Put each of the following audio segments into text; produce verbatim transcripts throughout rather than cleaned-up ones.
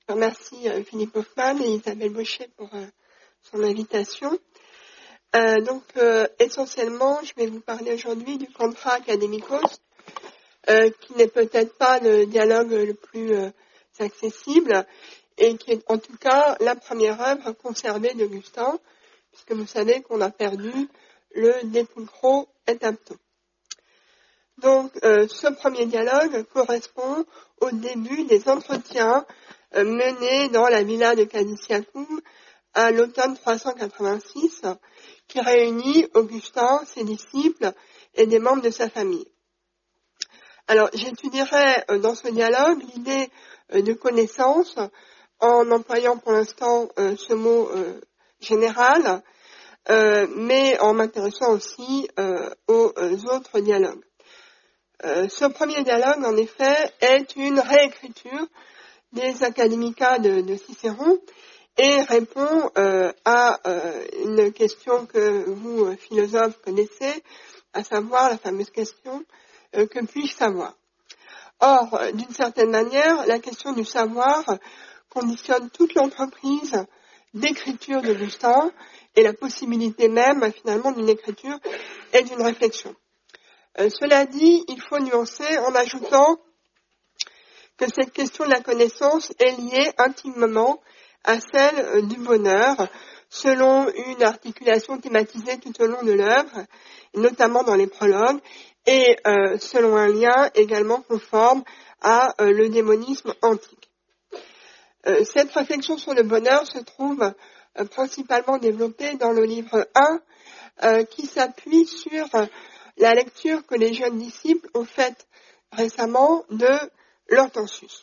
Je remercie euh, Philippe Hoffmann et Isabelle Baucher pour euh, son invitation. Euh, donc, euh, essentiellement, je vais vous parler aujourd'hui du contrat académicos, euh, qui n'est peut-être pas le dialogue le plus euh, accessible et qui est en tout cas la première œuvre conservée d'Augustin, puisque vous savez qu'on a perdu le De Pulcro et Apto. Donc, euh, ce premier dialogue correspond au début des entretiens euh, menés dans la villa de Cadiciacum à l'automne trois cent quatre-vingt-six, qui réunit Augustin, ses disciples et des membres de sa famille. Alors, j'étudierai euh, dans ce dialogue l'idée euh, de connaissance en employant pour l'instant euh, ce mot euh, général, euh, mais en m'intéressant aussi euh, aux euh, autres dialogues. Euh, ce premier dialogue, en effet, est une réécriture des Académica de, de Cicéron et répond euh, à euh, une question que vous, euh, philosophes, connaissez, à savoir la fameuse question euh, « Que puis-je savoir ?» Or, euh, d'une certaine manière, la question du savoir conditionne toute l'entreprise d'écriture d'Augustin et la possibilité même, finalement, d'une écriture et d'une réflexion. Euh, cela dit, il faut nuancer en ajoutant que cette question de la connaissance est liée intimement à celle euh, du bonheur, selon une articulation thématisée tout au long de l'œuvre, notamment dans les prologues, et euh, selon un lien également conforme à euh, le démonisme antique. Euh, cette réflexion sur le bonheur se trouve euh, principalement développée dans le livre un, euh, qui s'appuie sur euh, la lecture que les jeunes disciples ont faite récemment de l'Hortensius.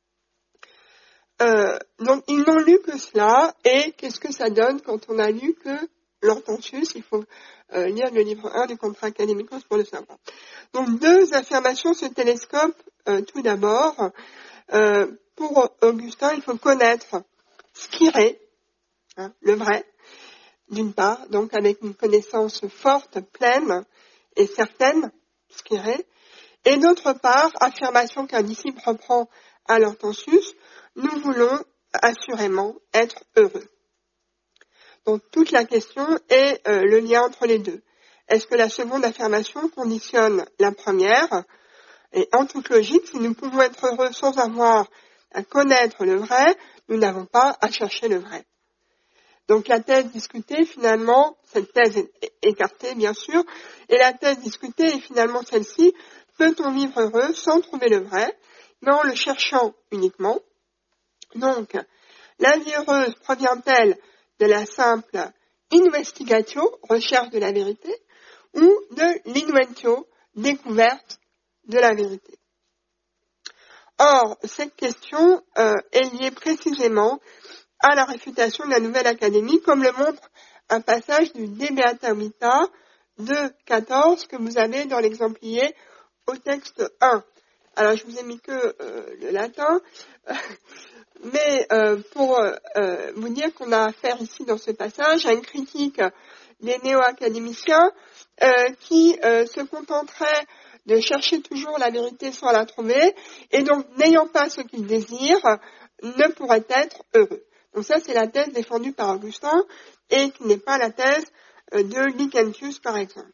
Euh, donc, ils n'ont lu que cela, et qu'est-ce que ça donne quand on a lu que l'Hortensius? Il faut euh, lire le livre un du Contrat Académicos pour le savoir. Donc, deux affirmations se télescopent euh, tout d'abord. Euh, pour Augustin, il faut connaître scire, hein, le vrai, d'une part, donc avec une connaissance forte, pleine et certaine, scire, et d'autre part, affirmation qu'un disciple reprend à l'Hortensius, nous voulons assurément être heureux. Donc toute la question est euh, le lien entre les deux. Est-ce que la seconde affirmation conditionne la première? Et en toute logique, si nous pouvons être heureux sans avoir à connaître le vrai, nous n'avons pas à chercher le vrai. Donc la thèse discutée, finalement, cette thèse est écartée bien sûr, et la thèse discutée est finalement celle-ci: peut-on vivre heureux sans trouver le vrai, mais en le cherchant uniquement? Donc, la vie heureuse provient-elle de la simple investigatio, recherche de la vérité, ou de l'inventio, découverte de la vérité? Or, cette question euh, est liée précisément à la réfutation de la Nouvelle Académie, comme le montre un passage du De Beata Vita deux quatorze que vous avez dans l'exemplier au texte un. Alors, je vous ai mis que euh, le latin, mais euh, pour euh, vous dire qu'on a affaire ici dans ce passage à une critique des néo-académiciens euh, qui euh, se contenteraient de chercher toujours la vérité sans la trouver, et donc, n'ayant pas ce qu'ils désirent, ne pourraient être heureux. Donc ça, c'est la thèse défendue par Augustin, et qui n'est pas la thèse euh, de Licentius, par exemple.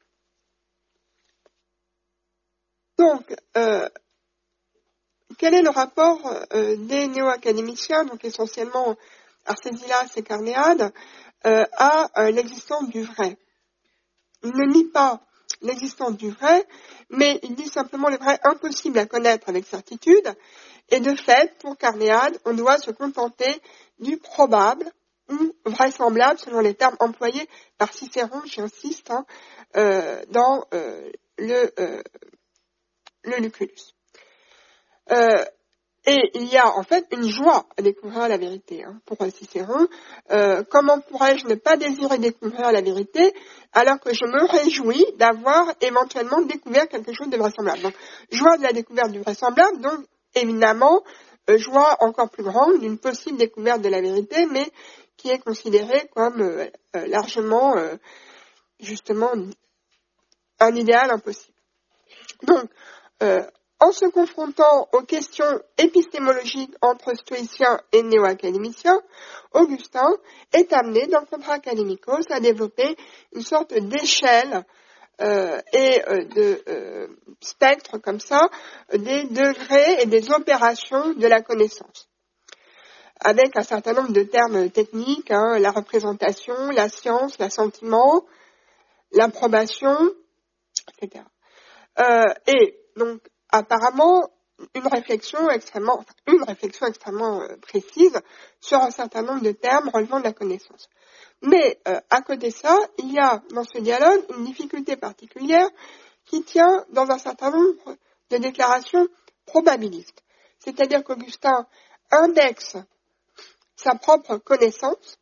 Donc, euh, quel est le rapport euh, des néo-académiciens, donc essentiellement Arcésilas et Carnéade, euh, à euh, l'existence du vrai? Il ne nie pas l'existence du vrai, mais il dit simplement le vrai impossible à connaître avec certitude, et de fait, pour Carnéade, on doit se contenter du probable ou vraisemblable, selon les termes employés par Cicéron, j'insiste, hein, euh, dans euh, le, euh, le Lucullus. Euh, et il y a en fait une joie à découvrir la vérité, hein, pour Cicéron. Euh, comment pourrais-je ne pas désirer découvrir la vérité alors que je me réjouis d'avoir éventuellement découvert quelque chose de vraisemblable? Donc, joie de la découverte du vraisemblable, donc évidemment, euh, joie encore plus grande d'une possible découverte de la vérité, mais qui est considérée comme euh, euh, largement, euh, justement, un idéal impossible. Donc, euh, En se confrontant aux questions épistémologiques entre stoïciens et néo-académiciens, Augustin est amené dans le Contra Académicos à développer une sorte d'échelle euh, et euh, de euh, spectre comme ça, des degrés et des opérations de la connaissance, avec un certain nombre de termes techniques, hein, la représentation, la science, l'assentiment, l'approbation, et cetera. Euh, et donc, apparemment, une réflexion extrêmement, une réflexion extrêmement euh, précise sur un certain nombre de termes relevant de la connaissance. Mais euh, à côté de ça, il y a dans ce dialogue une difficulté particulière qui tient dans un certain nombre de déclarations probabilistes. C'est-à-dire qu'Augustin indexe sa propre connaissance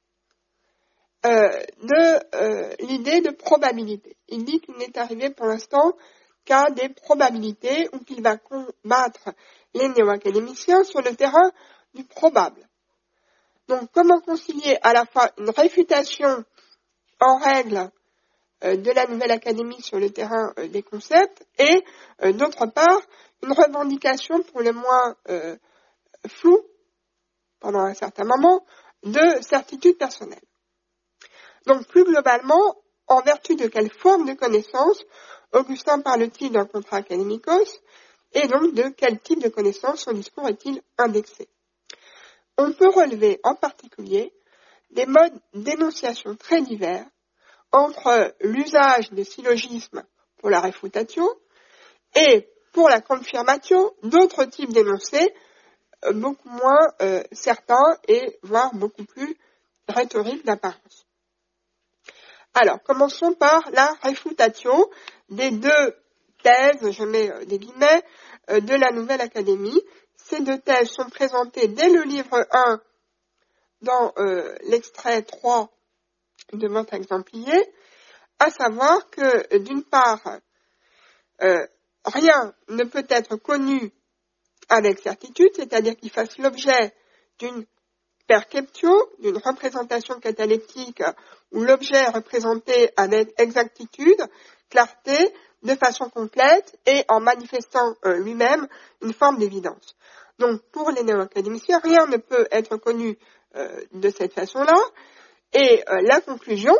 euh, de euh, l'idée de probabilité. Il dit qu'il n'est arrivé pour l'instant qu'à des probabilités ou qu'il va combattre les néo-académiciens sur le terrain du probable. Donc, comment concilier à la fois une réfutation en règle euh, de la nouvelle académie sur le terrain euh, des concepts et, euh, d'autre part, une revendication pour le moins euh, floue, pendant un certain moment, de certitude personnelle. Donc, plus globalement, en vertu de quelle forme de connaissance Augustin parle-t-il d'un Contra Académicos et donc de quel type de connaissance son discours est-il indexé? On peut relever en particulier des modes d'énonciation très divers entre l'usage de syllogismes pour la refutatio et pour la confirmatio d'autres types d'énoncés euh, beaucoup moins euh, certains et voire beaucoup plus rhétoriques d'apparence. Alors, commençons par la refutatio des deux thèses, je mets euh, des guillemets, euh, de la Nouvelle Académie. Ces deux thèses sont présentées dès le livre un dans euh, l'extrait trois de votre exemplier, à savoir que, d'une part, euh, rien ne peut être connu avec certitude, c'est-à-dire qu'il fasse l'objet d'une perceptio, d'une représentation cataleptique où l'objet est représenté avec exactitude, clarté, de façon complète et en manifestant euh, lui-même une forme d'évidence. Donc, pour les néo-académiciens, rien ne peut être connu euh, de cette façon-là. Et euh, la conclusion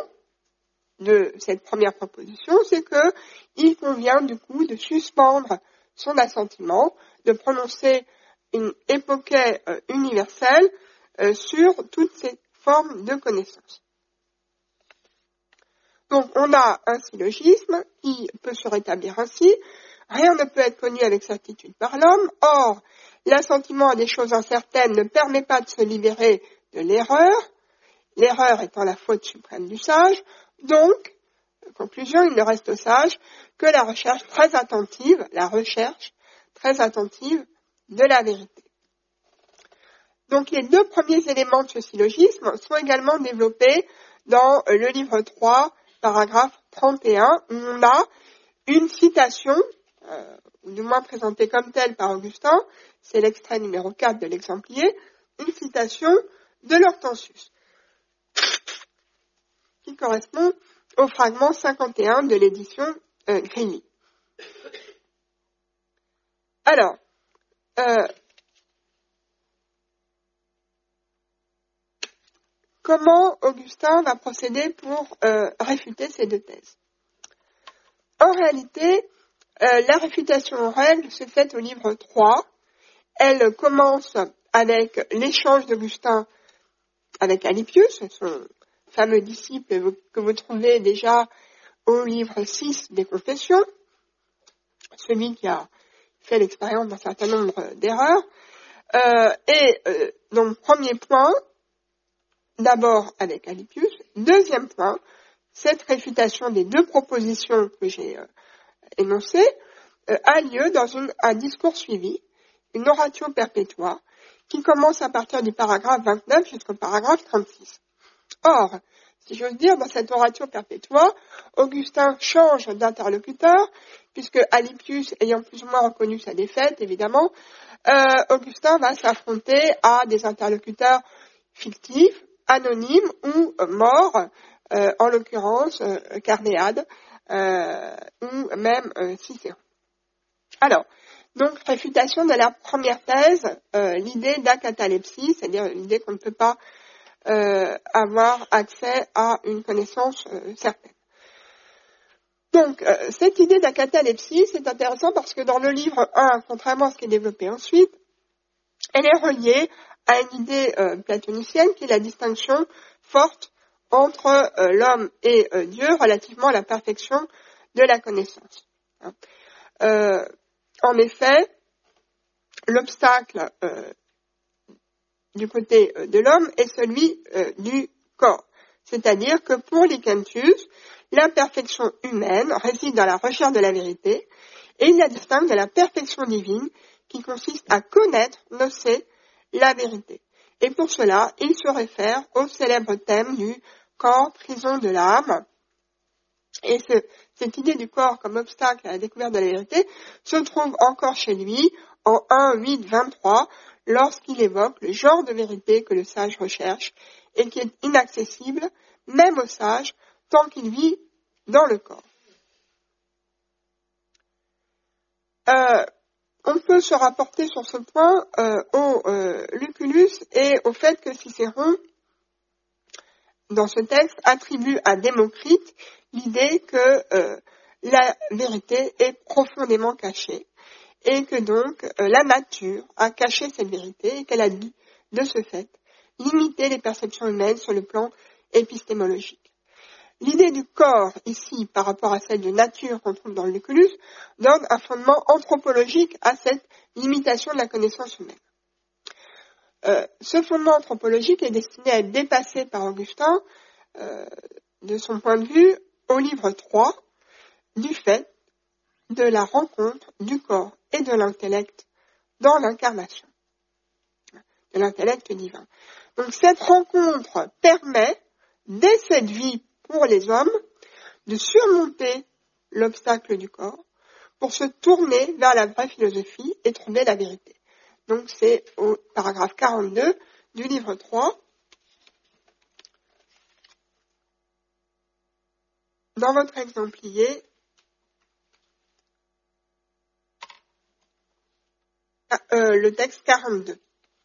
de cette première proposition, c'est qu'il convient du coup de suspendre son assentiment, de prononcer une époquée euh, universelle euh, sur toutes ces formes de connaissance. Donc, on a un syllogisme qui peut se rétablir ainsi. Rien ne peut être connu avec certitude par l'homme. Or, l'assentiment à des choses incertaines ne permet pas de se libérer de l'erreur, l'erreur étant la faute suprême du sage. Donc, conclusion, il ne reste au sage que la recherche très attentive, la recherche très attentive de la vérité. Donc, les deux premiers éléments de ce syllogisme sont également développés dans le livre trois, paragraphe trente et un, où on a une citation, euh, ou du moins présentée comme telle par Augustin, c'est l'extrait numéro quatre de l'exemplier, une citation de l'Hortensius, qui correspond au fragment cinquante et un de l'édition euh, Grilly. Alors, euh, comment Augustin va procéder pour euh, réfuter ces deux thèses? En réalité, euh, la réfutation en règle se fait au livre trois. Elle commence avec l'échange d'Augustin avec Alypius, son fameux disciple que vous trouvez déjà au livre six des Confessions, celui qui a fait l'expérience d'un certain nombre d'erreurs. Euh, et euh, donc, premier point, d'abord avec Alypius. Deuxième point, cette réfutation des deux propositions que j'ai euh, énoncées euh, a lieu dans une, un discours suivi, une oratio perpetua, qui commence à partir du paragraphe vingt-neuf jusqu'au paragraphe trente-six. Or, si j'ose dire, dans cette oratio perpetua, Augustin change d'interlocuteur, puisque Alypius, ayant plus ou moins reconnu sa défaite, évidemment, euh, Augustin va s'affronter à des interlocuteurs fictifs, anonymes ou euh, morts, euh, en l'occurrence euh, Carnéade, euh, ou même euh, Cicéron. Alors, Donc, réfutation de la première thèse, euh, l'idée d'acatalepsie, c'est-à-dire l'idée qu'on ne peut pas euh, avoir accès à une connaissance euh, certaine. Donc, euh, cette idée d'acatalepsie, c'est intéressant parce que dans le livre un, contrairement à ce qui est développé ensuite, elle est reliée à une idée euh, platonicienne qui est la distinction forte entre euh, l'homme et euh, Dieu relativement à la perfection de la connaissance. Euh, en effet, l'obstacle euh, du côté euh, de l'homme est celui euh, du corps. C'est-à-dire que pour Lactantius, l'imperfection humaine réside dans la recherche de la vérité et il la distingue de la perfection divine qui consiste à connaître, nocer la vérité. Et pour cela, il se réfère au célèbre thème du corps, prison de l'âme. Et ce, cette idée du corps comme obstacle à la découverte de la vérité se trouve encore chez lui en un huit vingt-trois lorsqu'il évoque le genre de vérité que le sage recherche et qui est inaccessible même au sage tant qu'il vit dans le corps. Euh, on peut se rapporter sur ce point euh, au euh, Lucullus et au fait que Cicéron, dans ce texte, attribue à Démocrite l'idée que euh, la vérité est profondément cachée et que donc euh, la nature a caché cette vérité et qu'elle a dû, de ce fait, limiter les perceptions humaines sur le plan épistémologique. L'idée du corps, ici, par rapport à celle de nature qu'on trouve dans le Lucullus, donne un fondement anthropologique à cette limitation de la connaissance humaine. Euh, ce fondement anthropologique est destiné à être dépassé par Augustin, euh, de son point de vue, au livre trois, du fait de la rencontre du corps et de l'intellect dans l'incarnation, de l'intellect divin. Donc cette rencontre permet, dès cette vie pour les hommes, de surmonter l'obstacle du corps pour se tourner vers la vraie philosophie et trouver la vérité. Donc c'est au paragraphe quarante-deux du livre trois. Dans votre exemplier, euh, le texte quarante-deux.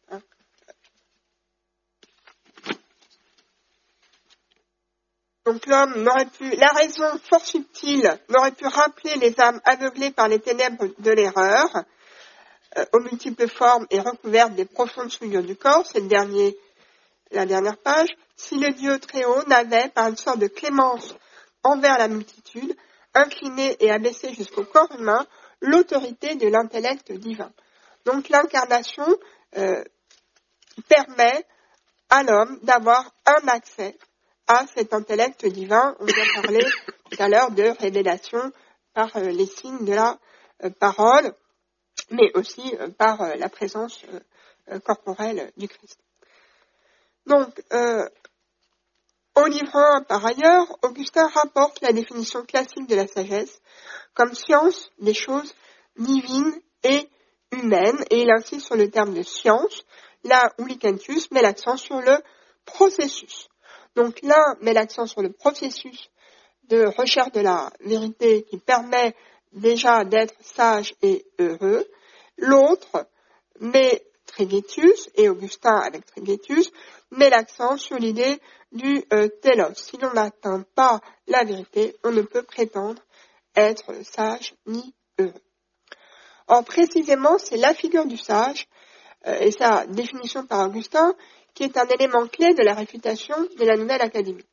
Donc l'homme n'aurait pu, la raison fort subtile n'aurait pu rappeler les âmes aveuglées par les ténèbres de l'erreur, euh, aux multiples formes et recouvertes des profondes souillures du corps, c'est le dernier, la dernière page, si le Dieu très haut n'avait, par une sorte de clémence envers la multitude, incliné et abaissé jusqu'au corps humain, l'autorité de l'intellect divin. Donc l'incarnation euh, permet à l'homme d'avoir un accès à cet intellect divin. On vient parler tout à l'heure de révélation par euh, les signes de la euh, parole, mais aussi euh, par euh, la présence euh, euh, corporelle du Christ. Donc, euh, au livre un, par ailleurs, Augustin rapporte la définition classique de la sagesse comme science des choses divines et humaines, et il insiste sur le terme de science, là où Lactantius met l'accent sur le processus. Donc l'un met l'accent sur le processus de recherche de la vérité qui permet déjà d'être sage et heureux. L'autre met Trivetius, et Augustin avec Trivetius, met l'accent sur l'idée du euh, télos. Si l'on n'atteint pas la vérité, on ne peut prétendre être sage ni heureux. Or, précisément, c'est la figure du sage, euh, et sa définition par Augustin, qui est un élément clé de la réfutation de la Nouvelle Académie.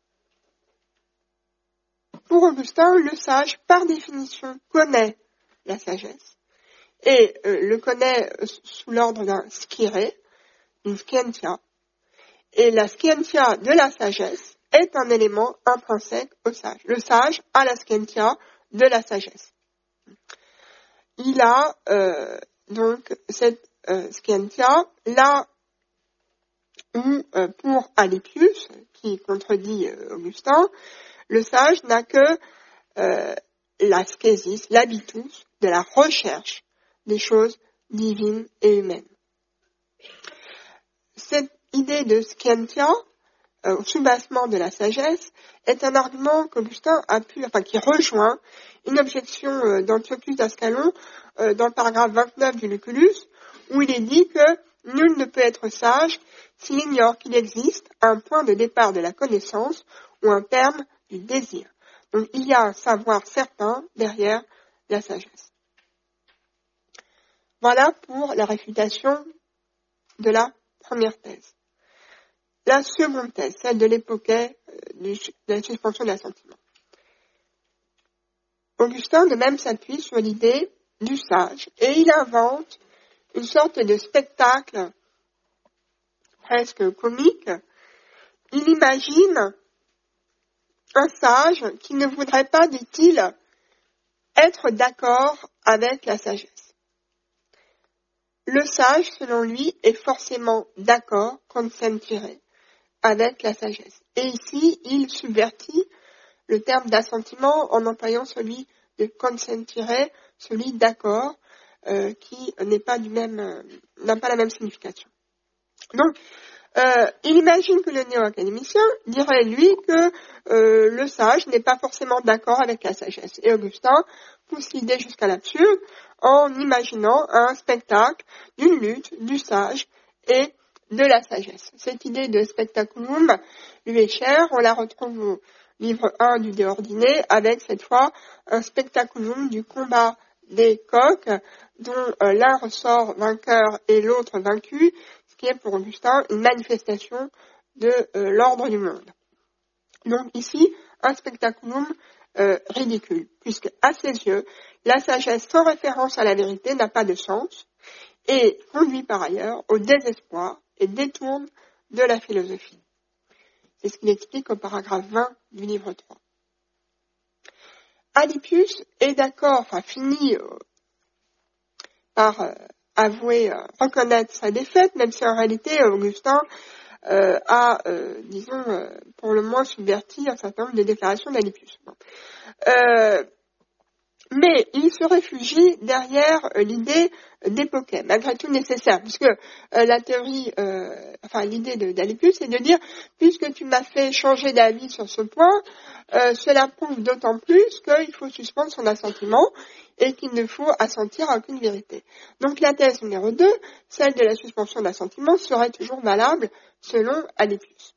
Pour Augustin, le sage, par définition, connaît la sagesse, et euh, le connaît sous l'ordre d'un skiré, une scientia, et la scientia de la sagesse est un élément intrinsèque au sage. Le sage a la scientia de la sagesse. Il a euh, donc cette euh, scientia là où, euh, pour Alypius, qui contredit euh, Augustin, le sage n'a que euh, la skesis, l'habitus de la recherche des choses divines et humaines. Cette idée de scientia euh, au soubassement de la sagesse est un argument qu'Augustin a pu, enfin qui rejoint une objection euh, d'Antiochus d'Ascalon euh, dans le paragraphe vingt-neuf du Lucullus, où il est dit que nul ne peut être sage s'il ignore qu'il existe un point de départ de la connaissance ou un terme du désir. Donc il y a un savoir certain derrière la sagesse. Voilà pour la réfutation de la première thèse. La seconde thèse, celle de l'Épocée de la suspension de l'assentiment. Augustin de même s'appuie sur l'idée du sage et il invente une sorte de spectacle presque comique. Il imagine un sage qui ne voudrait pas, dit-il, être d'accord avec la sagesse. Le sage, selon lui, est forcément d'accord, consentire, avec la sagesse. Et ici, il subvertit le terme d'assentiment en employant celui de consentire, celui d'accord, euh, qui n'est pas du même, euh, n'a pas la même signification. Donc, euh, il imagine que le néo-académicien dirait, lui, que euh, le sage n'est pas forcément d'accord avec la sagesse. Et Augustin pousse l'idée jusqu'à l'absurde en imaginant un spectacle d'une lutte du sage et de la sagesse. Cette idée de spectaculum lui est chère, on la retrouve au livre un du De Ordine, avec cette fois un spectaculum du combat des coqs, dont euh, l'un ressort vainqueur et l'autre vaincu, ce qui est pour Augustin une manifestation de euh, l'ordre du monde. Donc ici, un spectaculum euh, ridicule, puisque à ses yeux, la sagesse sans référence à la vérité n'a pas de sens et conduit par ailleurs au désespoir et détourne de la philosophie. C'est ce qu'il explique au paragraphe vingt du livre trois. Alypius est d'accord, enfin finit euh, par euh, avouer, euh, reconnaître sa défaite, même si en réalité Augustin euh, a, euh, disons, euh, pour le moins subverti un certain nombre de déclarations d'Alypius. Bon. Euh, mais il se réfugie derrière euh, l'idée d'époquet, malgré tout nécessaire, puisque euh, la théorie, euh, enfin l'idée d'Alypius, c'est de dire, puisque tu m'as fait changer d'avis sur ce point, euh, cela prouve d'autant plus qu'il faut suspendre son assentiment et qu'il ne faut assentir à aucune vérité. Donc la thèse numéro deux, celle de la suspension d'assentiment, serait toujours valable selon Alypius.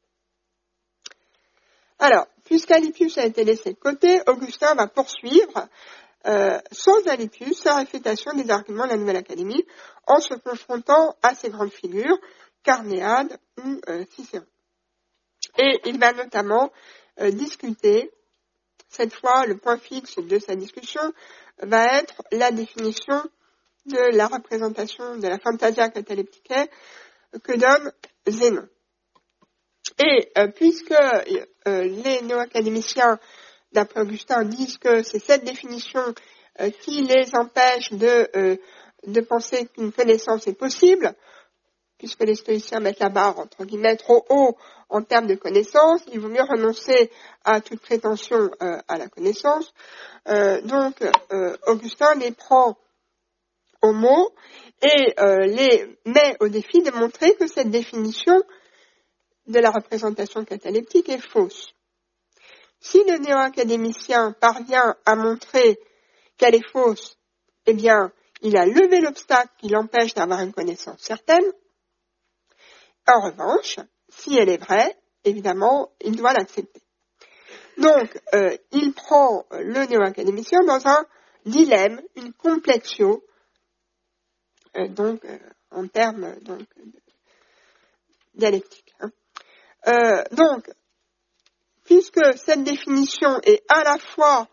Alors, puisqu'Alypius a été laissé de côté, Augustin va poursuivre, euh, sans Alypius, sa réfutation des arguments de la Nouvelle Académie, en se confrontant à ces grandes figures, Carnéade ou euh, Cicéron. Et il va notamment euh, discuter, cette fois le point fixe de sa discussion va être la définition de la représentation de la fantasia cataleptique que donne Zénon. Et euh, puisque euh, les néo-académiciens, d'après Augustin, disent que c'est cette définition euh, qui les empêche de, euh, de penser qu'une connaissance est possible, puisque les stoïciens mettent la barre, entre guillemets, trop haut en termes de connaissance, il vaut mieux renoncer à toute prétention euh, à la connaissance. Euh, donc, euh, Augustin les prend au mot et euh, les met au défi de montrer que cette définition de la représentation cataleptique est fausse. Si le néo-académicien parvient à montrer qu'elle est fausse, eh bien, il a levé l'obstacle qui l'empêche d'avoir une connaissance certaine. En revanche, si elle est vraie, évidemment, il doit l'accepter. Donc, euh, il prend le néo-académicien dans un dilemme, une complexio, euh, donc euh, en termes donc, dialectiques. Hein. Euh, donc, puisque cette définition est à la fois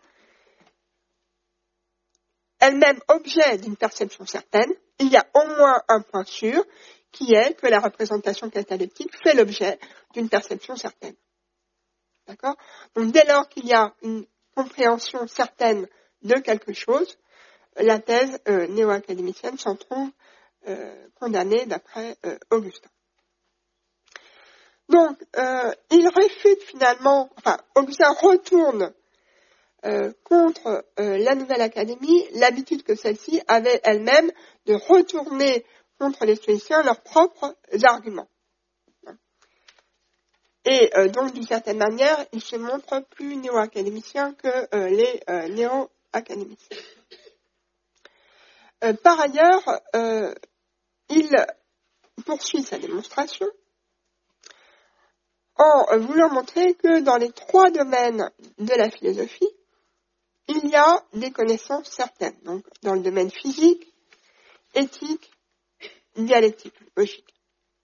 elle-même objet d'une perception certaine, il y a au moins un point sûr, qui est que la représentation cataleptique fait l'objet d'une perception certaine. D'accord ? Donc, dès lors qu'il y a une compréhension certaine de quelque chose, la thèse euh, néo-académicienne s'en trouve euh, condamnée d'après euh, Augustin. Donc, euh, il réfute finalement, enfin, Augustin retourne euh, contre euh, la Nouvelle Académie l'habitude que celle-ci avait elle-même de retourner contre les stoïciens leurs propres arguments. Et euh, donc, d'une certaine manière, il se montre plus néo-académicien que euh, les euh, néo-académiciens. Euh, par ailleurs, euh, il poursuit sa démonstration en voulant montrer que dans les trois domaines de la philosophie, il y a des connaissances certaines. Donc, dans le domaine physique, éthique, dialectique, logique.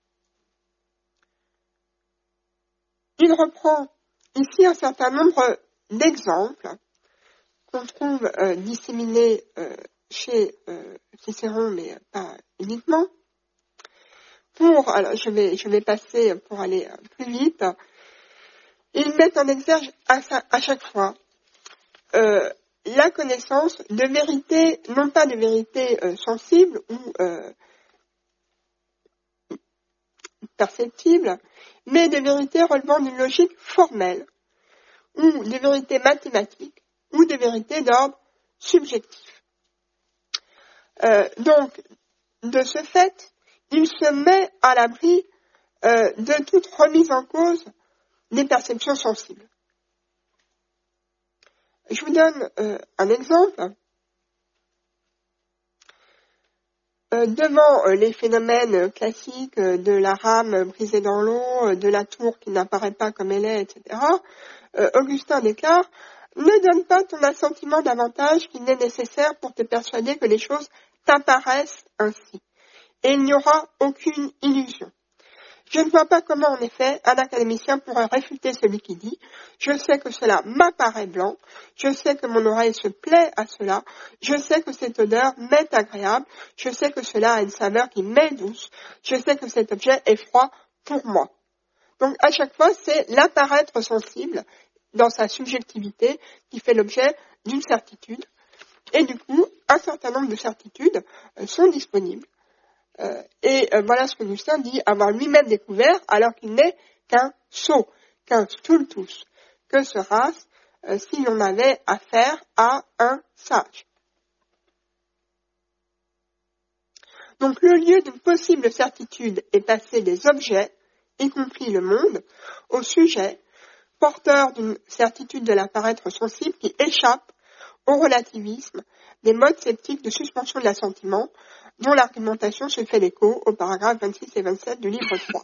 Il reprend ici un certain nombre d'exemples qu'on trouve euh, disséminés euh, chez euh, Cicéron, mais pas uniquement. Pour, alors je vais, je vais passer pour aller plus vite. Ils mettent en exergue à, à chaque fois euh, la connaissance de vérités, non pas de vérités euh, sensibles ou euh, perceptibles, mais de vérités relevant d'une logique formelle, ou de vérités mathématiques, ou de vérités d'ordre subjectif. Euh, donc, de ce fait, il se met à l'abri euh, de toute remise en cause des perceptions sensibles. Je vous donne euh, un exemple. Euh, devant euh, les phénomènes classiques euh, de la rame brisée dans l'eau, euh, de la tour qui n'apparaît pas comme elle est, et cetera, euh, Augustin déclare « Ne donne pas ton assentiment davantage qu'il n'est nécessaire pour te persuader que les choses t'apparaissent ainsi, et il n'y aura aucune illusion. Je ne vois pas comment, en effet, un académicien pourrait réfuter celui qui dit « Je sais que cela m'apparaît blanc, je sais que mon oreille se plaît à cela, je sais que cette odeur m'est agréable, je sais que cela a une saveur qui m'est douce, je sais que cet objet est froid pour moi. » Donc, à chaque fois, c'est l'apparaître sensible dans sa subjectivité qui fait l'objet d'une certitude. Et du coup, un certain nombre de certitudes euh, sont disponibles. Euh, et euh, voilà ce que Augustin dit avoir lui-même découvert, alors qu'il n'est qu'un sot, qu'un stultus. Que sera-ce euh, si l'on avait affaire à un sage? Donc le lieu de possible certitude est passé des objets, y compris le monde, au sujet, porteur d'une certitude de l'apparaître sensible qui échappe au relativisme des modes sceptiques de suspension de l'assentiment, dont l'argumentation se fait l'écho au paragraphe vingt-six et vingt-sept du livre trois.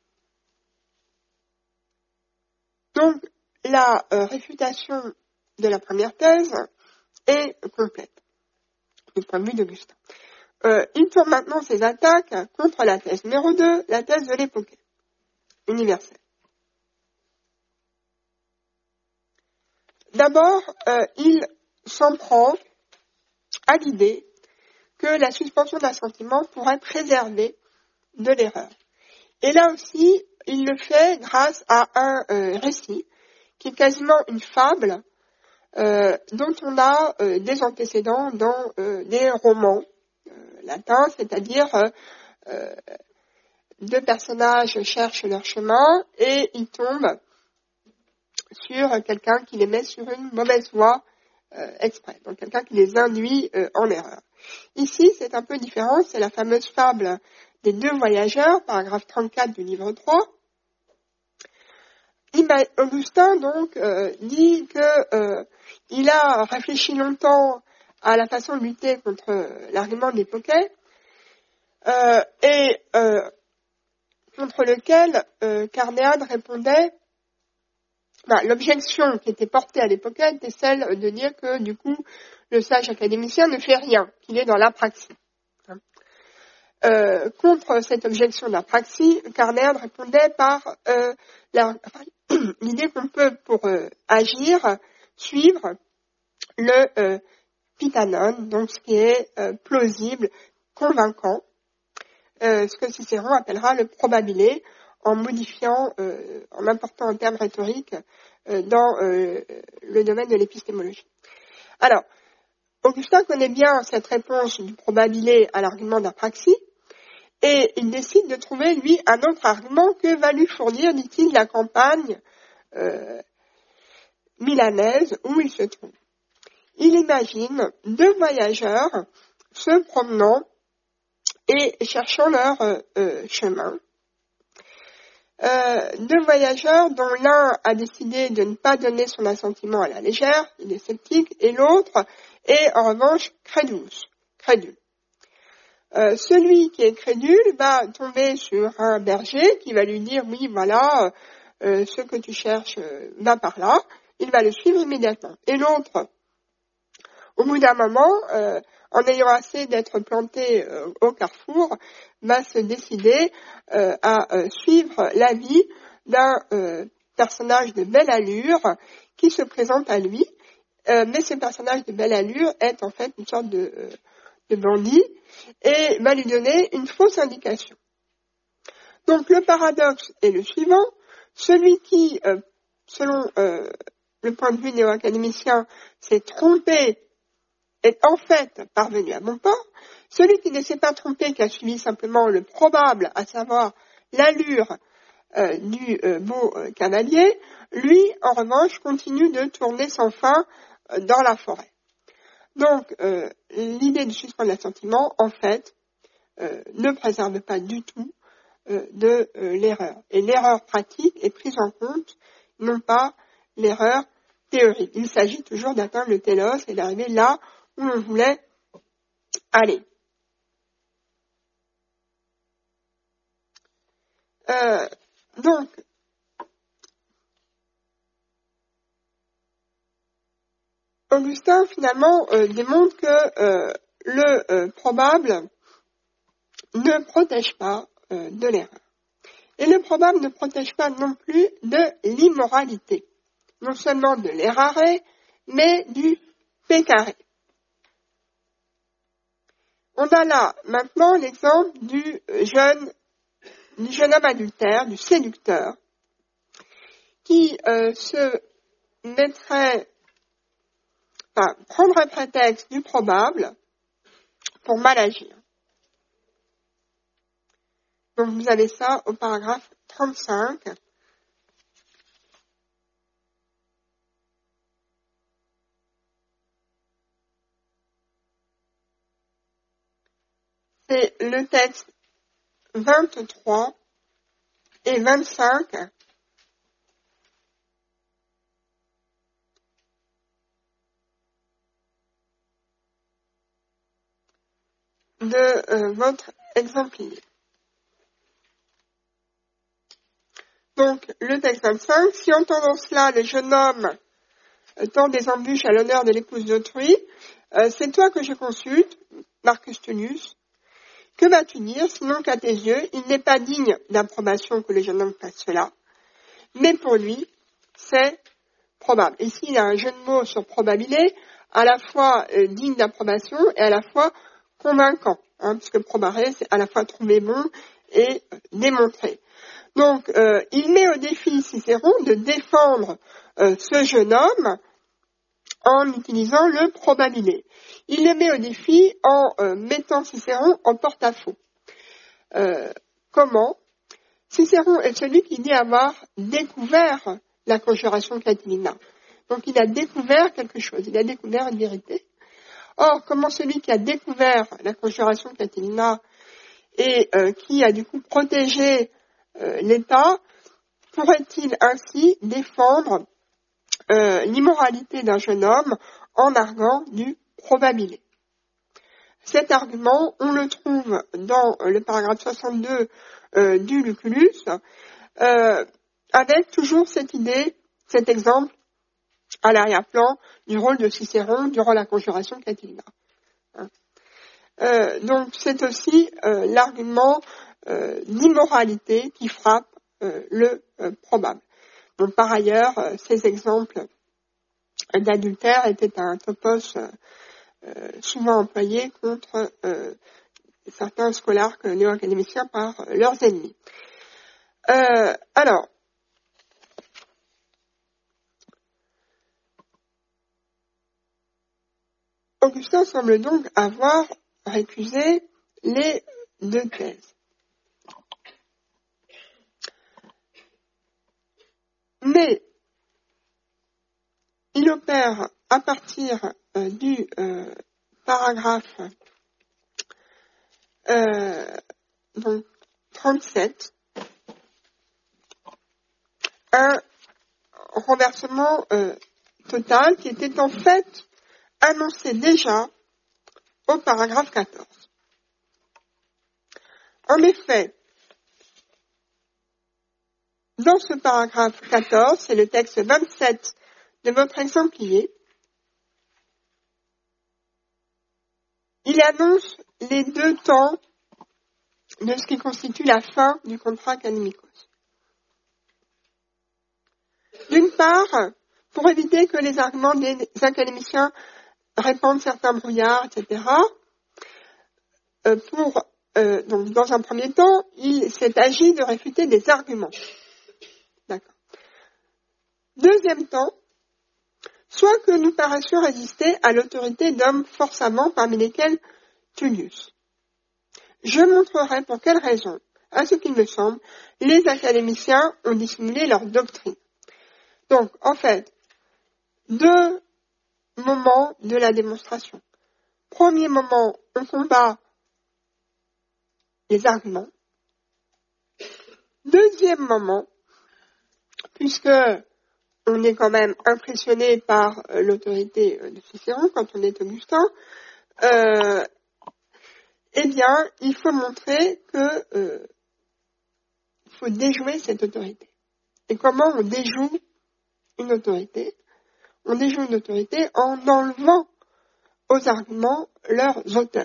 Donc, la euh, réfutation de la première thèse est complète, du point de vue d'Augustin. Euh, il tourne maintenant ses attaques contre la thèse numéro deux, la thèse de l'époque universelle. D'abord, euh, il s'en prend à l'idée que la suspension d'un sentiment pourrait préserver de l'erreur. Et là aussi, il le fait grâce à un euh, récit qui est quasiment une fable euh, dont on a euh, des antécédents dans euh, des romans euh, latins, c'est-à-dire euh, euh, deux personnages cherchent leur chemin et ils tombent sur quelqu'un qui les met sur une mauvaise voie euh, exprès, donc quelqu'un qui les induit euh, en erreur. Ici, c'est un peu différent, c'est la fameuse fable des deux voyageurs, paragraphe trente-quatre du livre trois. Augustin, donc, euh, dit que euh, il a réfléchi longtemps à la façon de lutter contre euh, l'argument des poquets, euh, et euh, contre lequel euh, Carnéade répondait. Ben, l'objection qui était portée à l'époque était celle de dire que, du coup, le sage académicien ne fait rien, qu'il est dans l'apraxie. Euh, contre cette objection d'apraxie, Carnéade répondait par euh, la, enfin, l'idée qu'on peut, pour euh, agir, suivre le euh, pitanon, donc ce qui est euh, plausible, convaincant, euh, ce que Cicéron appellera le probabilé, en modifiant, euh, en important un terme rhétorique euh, dans euh, le domaine de l'épistémologie. Alors, Augustin connaît bien cette réponse du probabilé à l'argument d'apraxie, et il décide de trouver, lui, un autre argument que va lui fournir, dit-il, la campagne euh, milanaise où il se trouve. Il imagine deux voyageurs se promenant et cherchant leur euh, chemin. Euh, euh, deux voyageurs dont l'un a décidé de ne pas donner son assentiment à la légère, il est sceptique, et l'autre est en revanche crédule. crédule. Euh, celui qui est crédule va tomber sur un berger qui va lui dire oui voilà euh, ce que tu cherches euh, va par là, il va le suivre immédiatement. Et l'autre, au bout d'un moment, euh, en ayant assez d'être planté euh, au carrefour, va se décider euh, à euh, suivre l'avis d'un euh, personnage de belle allure qui se présente à lui, euh, mais ce personnage de belle allure est en fait une sorte de, euh, de bandit et va lui donner une fausse indication. Donc le paradoxe est le suivant, celui qui, euh, selon euh, le point de vue néo-académicien, s'est trompé est en fait parvenu à bon port, celui qui ne s'est pas trompé, qui a suivi simplement le probable, à savoir l'allure euh, du euh, beau euh, cavalier, lui, en revanche, continue de tourner sans fin euh, dans la forêt. Donc, euh, l'idée de suspendre l'assentiment, en fait, euh, ne préserve pas du tout euh, de euh, l'erreur. Et l'erreur pratique est prise en compte, non pas l'erreur théorique. Il s'agit toujours d'atteindre le télos et d'arriver là où l'on voulait aller. Euh, donc, Augustin, finalement, euh, démontre que euh, le euh, probable ne protège pas euh, de l'erreur. Et le probable ne protège pas non plus de l'immoralité. Non seulement de l'errare, mais du peccare. On a là maintenant l'exemple du jeune, du jeune homme adultère, du séducteur, qui euh, se mettrait, enfin, prendrait prétexte du probable pour mal agir. Donc vous avez ça au paragraphe trente-cinq. C'est le texte vingt-trois et vingt-cinq de euh, votre exemplaire. Donc, le texte vingt-cinq, si entendant cela, le jeune homme euh, tend des embûches à l'honneur de l'épouse d'autrui, euh, c'est toi que je consulte, Marcus Tullius. Que vas-tu dire, sinon qu'à tes yeux, il n'est pas digne d'approbation que le jeune homme fasse cela, mais pour lui, c'est probable. Ici, il y a un jeu de mots sur probabilité, à la fois euh, digne d'approbation et à la fois convaincant, hein, puisque probare, c'est à la fois trouver bon et euh, démontrer. Donc, euh, il met au défi Cicéron de défendre euh, ce jeune homme en utilisant le probabilité. Il le met au défi en euh, mettant Cicéron en porte-à-faux. Euh, comment ? Cicéron est celui qui dit avoir découvert la conjuration Catilina. Donc il a découvert quelque chose, il a découvert une vérité. Or, comment celui qui a découvert la conjuration Catilina et euh, qui a du coup protégé euh, l'État, pourrait-il ainsi défendre euh, l'immoralité d'un jeune homme en arguant du probabilité? Cet argument, on le trouve dans le paragraphe soixante-deux euh, du Lucullus, euh, avec toujours cette idée, cet exemple à l'arrière-plan du rôle de Cicéron durant la conjuration Catilina. Euh, donc c'est aussi euh, l'argument euh, d'immoralité qui frappe euh, le euh, probable. Donc par ailleurs, euh, ces exemples d'adultère étaient un topos euh, euh, souvent employé contre euh, certains scolarques néo-académiciens par euh, leurs ennemis. Euh, alors, Augustin semble donc avoir récusé les deux thèses. Mais il opère à partir euh, du euh, paragraphe euh, donc, trente-sept un renversement euh, total qui était en fait annoncé déjà au paragraphe quatorze. En effet, dans ce paragraphe quatorze, c'est le texte vingt-sept de votre exemplaire, il annonce les deux temps de ce qui constitue la fin du contrat académicos. D'une part, pour éviter que les arguments des académiciens répandent certains brouillards, et cetera, euh, pour, euh, donc dans un premier temps, il s'est agi de réfuter des arguments. D'accord. Deuxième temps, soit que nous paraissions résister à l'autorité d'hommes fort savants, parmi lesquels Tullius. Je montrerai pour quelle raison, à ce qu'il me semble, les académiciens ont dissimulé leur doctrine. Donc, en fait, deux moments de la démonstration. Premier moment, on combat les arguments. Deuxième moment, puisque on est quand même impressionné par euh, l'autorité euh, de Cicéron quand on est Augustin, euh, eh bien, il faut montrer que euh, il faut déjouer cette autorité. Et comment on déjoue une autorité? On déjoue une autorité en enlevant aux arguments leurs auteurs,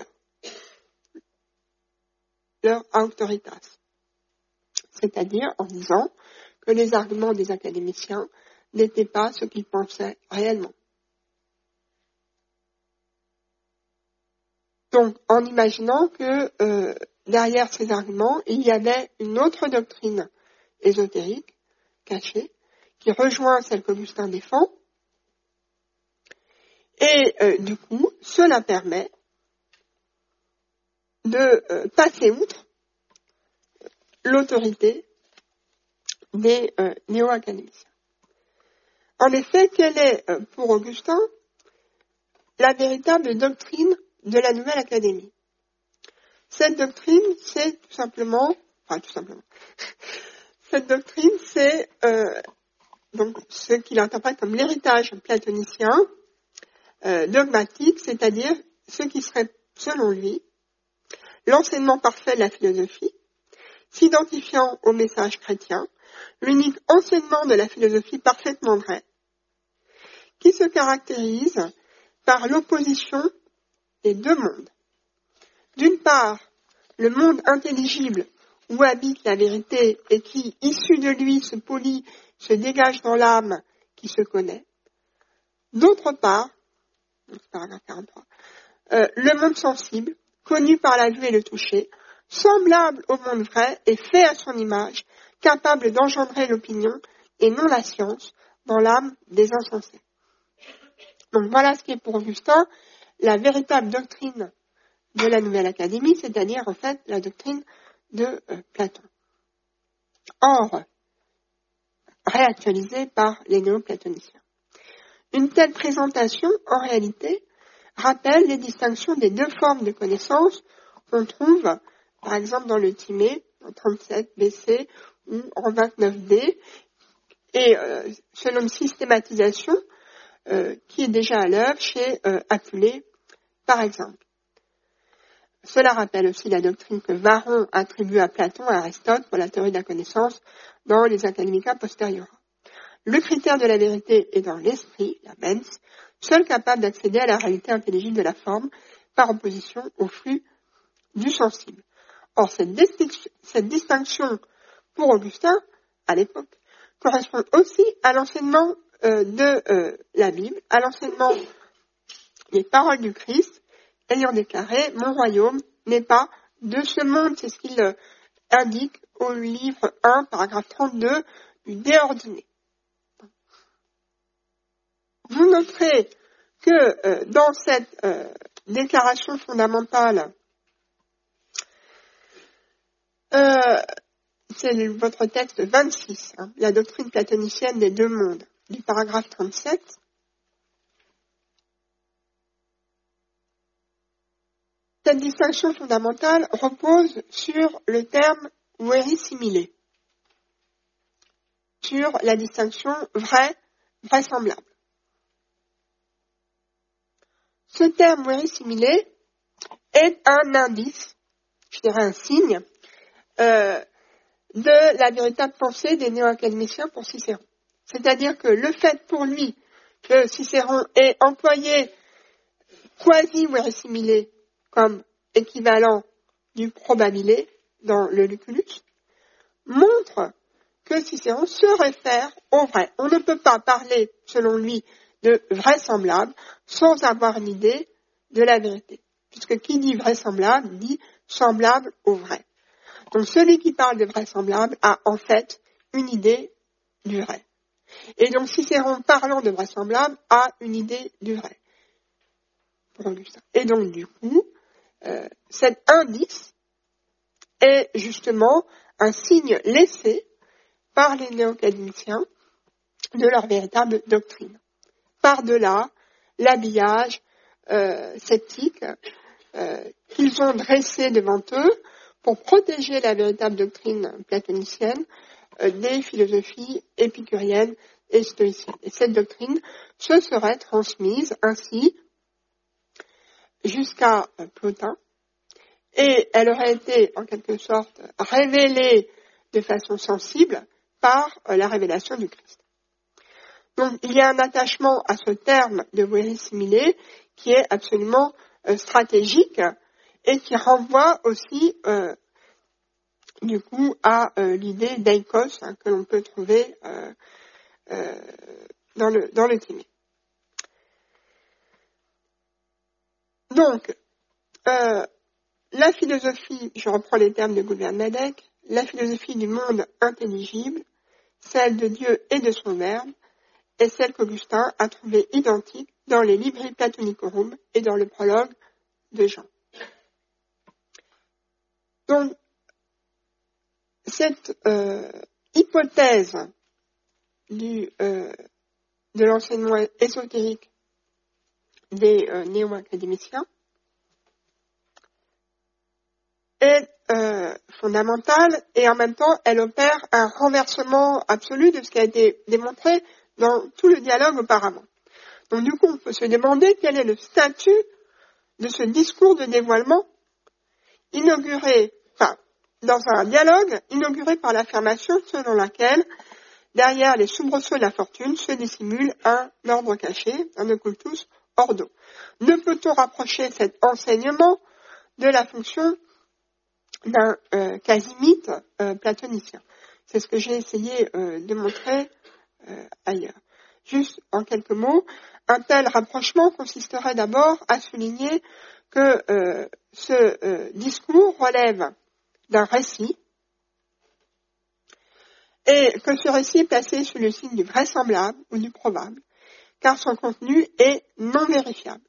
leur autoritas. C'est-à-dire en disant que les arguments des académiciens n'étaient pas ce qu'ils pensaient réellement. Donc, en imaginant que euh, derrière ces arguments, il y avait une autre doctrine ésotérique, cachée, qui rejoint celle qu'Augustin défend, et euh, du coup, cela permet de euh, passer outre l'autorité des euh, néo-académiciens. En effet, quelle est, euh, pour Augustin, la véritable doctrine de la nouvelle académie? Cette doctrine, c'est tout simplement, enfin tout simplement, cette doctrine, c'est euh, donc ce qu'il interprète comme l'héritage platonicien euh, dogmatique, c'est-à-dire ce qui serait, selon lui, l'enseignement parfait de la philosophie, s'identifiant au message chrétien, l'unique enseignement de la philosophie parfaitement vrai, qui se caractérise par l'opposition des deux mondes. D'une part, le monde intelligible où habite la vérité et qui, issu de lui, se polit, se dégage dans l'âme qui se connaît. D'autre part, paragraphe quarante-trois, euh, le monde sensible, connu par la vue et le toucher, semblable au monde vrai et fait à son image, capable d'engendrer l'opinion et non la science dans l'âme des insensés. Donc voilà ce qui est pour Augustin la véritable doctrine de la Nouvelle Académie, c'est-à-dire en fait la doctrine de euh, Platon. Or, réactualisée par les néo-platoniciens. Une telle présentation, en réalité, rappelle les distinctions des deux formes de connaissance qu'on trouve, par exemple, dans le Timée, en trente-sept B C ou en vingt-neuf D, et euh, selon une systématisation euh, qui est déjà à l'œuvre chez euh, Apulée, par exemple. Cela rappelle aussi la doctrine que Varron attribue à Platon et à Aristote pour la théorie de la connaissance dans les Academica Posteriora. Le critère de la vérité est dans l'esprit, la mens, seul capable d'accéder à la réalité intelligible de la forme, par opposition au flux du sensible. Or, cette, distinction, cette distinction, pour Augustin, à l'époque, correspond aussi à l'enseignement euh, de euh, la Bible, à l'enseignement des paroles du Christ, ayant déclaré « Mon royaume n'est pas de ce monde », c'est ce qu'il euh, indique au livre un, paragraphe trente-deux du De Ordine. Vous noterez que euh, dans cette euh, déclaration fondamentale, euh, c'est votre texte vingt-six, hein, la doctrine platonicienne des deux mondes, du paragraphe trente-sept, cette distinction fondamentale repose sur le terme verissimilé. sur la distinction vrai, vraisemblable. Ce terme vérissimilé est un indice, je dirais un signe, euh, de la véritable pensée des néo-académiciens pour Cicéron. C'est-à-dire que le fait pour lui que Cicéron ait employé quasi-vérissimilé comme équivalent du probabilé dans le Lucullus montre que Cicéron se réfère au vrai. On ne peut pas parler, selon lui, de vraisemblable sans avoir une idée de la vérité. Puisque qui dit vraisemblable dit semblable au vrai. Donc celui qui parle de vraisemblable a en fait une idée du vrai. Et donc Cicéron, parlant de vraisemblable, a une idée du vrai. Pour Augustin. Et donc du coup, euh, cet indice est justement un signe laissé par les néo-académiciens de leur véritable doctrine. Par-delà l'habillage euh, sceptique euh, qu'ils ont dressé devant eux pour protéger la véritable doctrine platonicienne euh, des philosophies épicuriennes et stoïciennes. Et cette doctrine se serait transmise ainsi jusqu'à euh, Plotin, et elle aurait été en quelque sorte révélée de façon sensible par euh, la révélation du Christ. Donc il y a un attachement à ce terme de vérissimilé qui est absolument euh, stratégique et qui renvoie aussi euh, du coup à euh, l'idée d'eikos hein, que l'on peut trouver euh, euh, dans le dans le Timée. Donc euh, la philosophie, je reprends les termes de Gouvernamadec, la philosophie du monde intelligible, celle de Dieu et de son Verbe, est celle qu'Augustin a trouvée identique dans les Libri Platonicorum et dans le prologue de Jean. Donc, cette euh, hypothèse du, euh, de l'enseignement ésotérique des euh, néo-académiciens est euh, fondamentale et en même temps elle opère un renversement absolu de ce qui a été démontré dans tout le dialogue auparavant. Donc du coup on peut se demander quel est le statut de ce discours de dévoilement inauguré, enfin dans un dialogue inauguré par l'affirmation selon laquelle derrière les soubresauts de la fortune se dissimule un ordre caché, un occultus ordo. Ne peut-on rapprocher cet enseignement de la fonction d'un euh, quasi-mythe euh, platonicien? C'est ce que j'ai essayé euh, de montrer euh, ailleurs. Juste en quelques mots, un tel rapprochement consisterait d'abord à souligner que euh, ce euh, discours relève d'un récit et que ce récit est placé sous le signe du vraisemblable ou du probable, car son contenu est non vérifiable.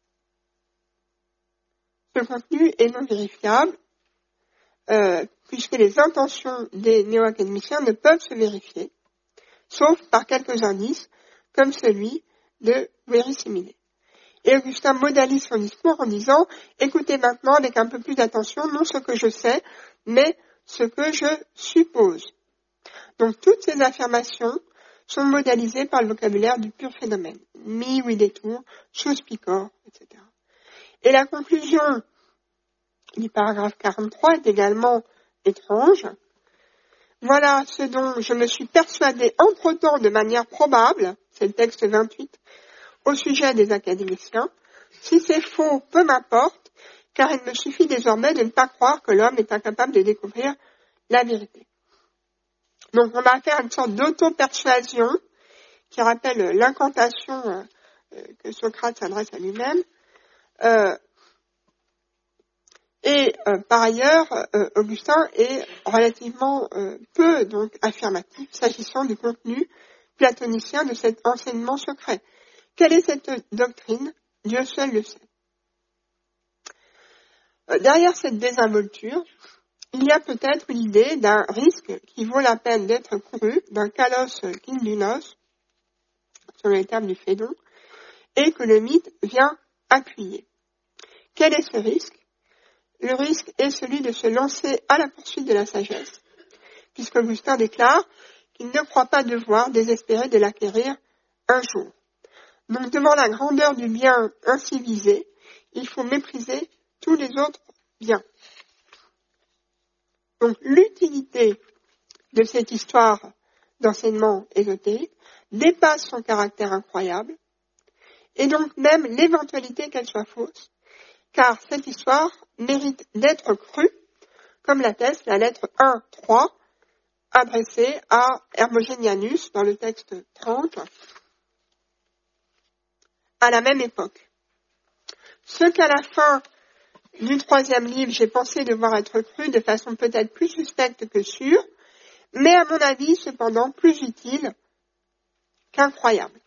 Ce contenu est non vérifiable Euh, puisque les intentions des néo-académiciens ne peuvent se vérifier, sauf par quelques indices, comme celui de vérissimilé. Et Augustin modalise son discours en disant « Écoutez maintenant avec un peu plus d'attention, non ce que je sais, mais ce que je suppose. » Donc toutes ces affirmations sont modalisées par le vocabulaire du pur phénomène, mi, oui, détour, chose picor, et cetera. Et la conclusion du paragraphe quarante-trois est également étrange. Voilà ce dont je me suis persuadé entre-temps de manière probable, c'est le texte vingt-huit, au sujet des académiciens. Si c'est faux, peu m'importe, car il me suffit désormais de ne pas croire que l'homme est incapable de découvrir la vérité. Donc on a affaire à une sorte d'auto-persuasion qui rappelle l'incantation euh, que Socrate s'adresse à lui-même. Euh, Et euh, par ailleurs, euh, Augustin est relativement euh, peu donc affirmatif s'agissant du contenu platonicien de cet enseignement secret. Quelle est cette doctrine? Dieu seul le sait. Euh, derrière cette désinvolture, il y a peut-être une idée d'un risque qui vaut la peine d'être couru, d'un kalos kindunos, sur les termes du Phédon, et que le mythe vient appuyer. Quel est ce risque? Le risque est celui de se lancer à la poursuite de la sagesse, puisque Augustin déclare qu'il ne croit pas devoir désespérer de l'acquérir un jour. Donc, devant la grandeur du bien ainsi visé, il faut mépriser tous les autres biens. Donc, l'utilité de cette histoire d'enseignement ésotérique dépasse son caractère incroyable, et donc même l'éventualité qu'elle soit fausse, car cette histoire mérite d'être crue, comme l'atteste la lettre un trois, adressée à Hermogénianus dans le texte trente, à la même époque. Ce qu'à la fin du troisième livre, j'ai pensé devoir être cru de façon peut-être plus suspecte que sûre, mais à mon avis, cependant, plus utile qu'incroyable.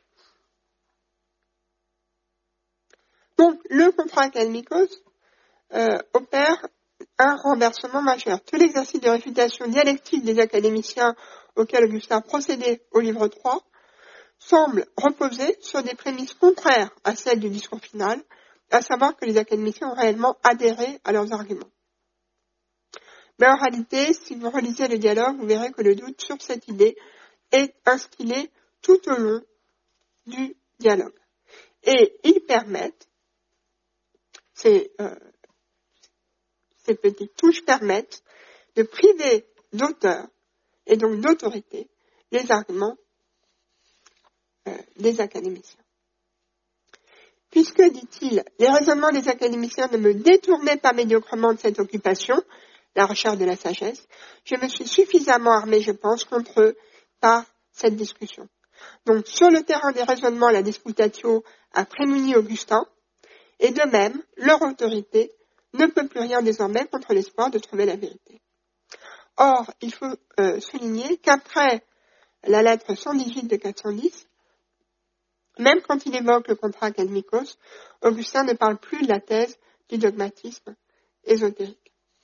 Donc, le contrat académicos euh, opère un renversement majeur. Tout l'exercice de réfutation dialectique des académiciens auquel Augustin procédait au livre trois semble reposer sur des prémices contraires à celles du discours final, à savoir que les académiciens ont réellement adhéré à leurs arguments. Mais en réalité, si vous relisez le dialogue, vous verrez que le doute sur cette idée est instillé tout au long du dialogue. Et ils permettent, ces, euh, ces petites touches permettent de priver d'auteur et donc d'autorité les arguments euh, des académiciens. Puisque, dit-il, les raisonnements des académiciens ne me détournaient pas médiocrement de cette occupation, la recherche de la sagesse, je me suis suffisamment armé, je pense, contre eux par cette discussion. Donc, sur le terrain des raisonnements, la disputatio a prémuni Augustin, et de même, leur autorité ne peut plus rien désormais contre l'espoir de trouver la vérité. Or, il faut euh, souligner qu'après la lettre cent dix-huit de quatre cent dix, même quand il évoque le contrat académicos, Augustin ne parle plus de la thèse du dogmatisme ésotérique.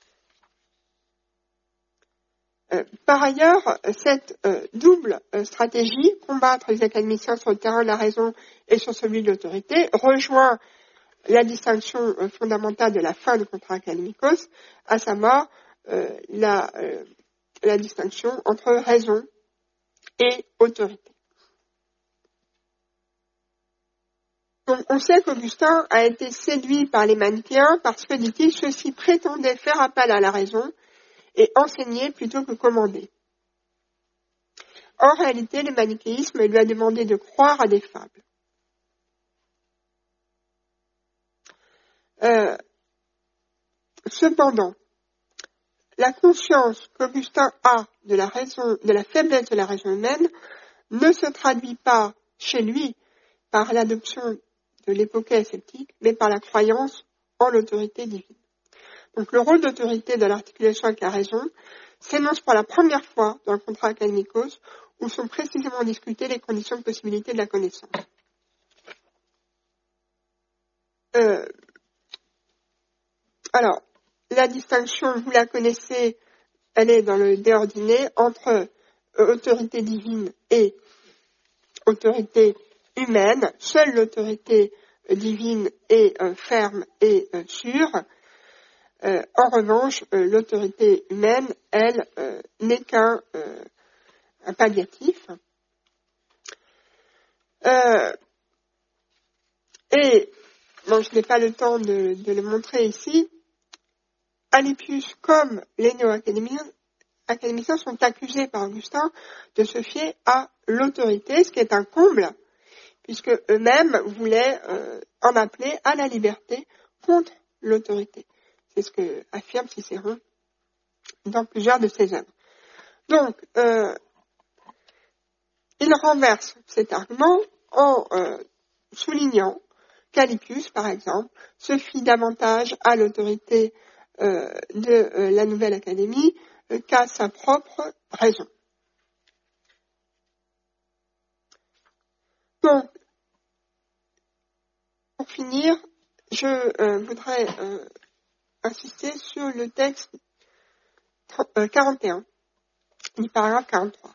Euh, par ailleurs, cette euh, double euh, stratégie, combattre les académiciens sur le terrain de la raison et sur celui de l'autorité, rejoint la distinction euh, fondamentale de la fin du contrat académicos, à savoir euh, la, euh, la distinction entre raison et autorité. Donc, on sait qu'Augustin a été séduit par les manichéens parce que, dit-il, ceux-ci prétendaient faire appel à la raison et enseigner plutôt que commander. En réalité, le manichéisme lui a demandé de croire à des fables. Euh, cependant, la conscience qu'Augustin a de la raison, de la faiblesse de la raison humaine ne se traduit pas chez lui par l'adoption de l'épopée sceptique, mais par la croyance en l'autorité divine. Donc le rôle d'autorité de l'articulation avec la raison s'énonce pour la première fois dans le contrat académicos, où sont précisément discutées les conditions de possibilité de la connaissance. Euh, alors, la distinction, vous la connaissez, elle est dans le déordiné entre euh, autorité divine et autorité humaine. Seule l'autorité euh, divine est euh, ferme et euh, sûre. Euh, en revanche, euh, l'autorité humaine, elle, euh, n'est qu'un euh, un palliatif. Euh, et, bon, je n'ai pas le temps de, de le montrer ici, Alypius comme les néo-académiciens sont accusés par Augustin de se fier à l'autorité, ce qui est un comble, puisque eux-mêmes voulaient euh, en appeler à la liberté contre l'autorité. C'est ce que affirme Cicéron dans plusieurs de ses œuvres. Donc, euh, il renverse cet argument en euh, soulignant qu'Alypius, par exemple, se fie davantage à l'autorité euh, de euh, la nouvelle académie euh, qu'à sa propre raison. Donc, pour finir, je euh, voudrais euh, insister sur le texte quarante et un, du paragraphe quarante-trois.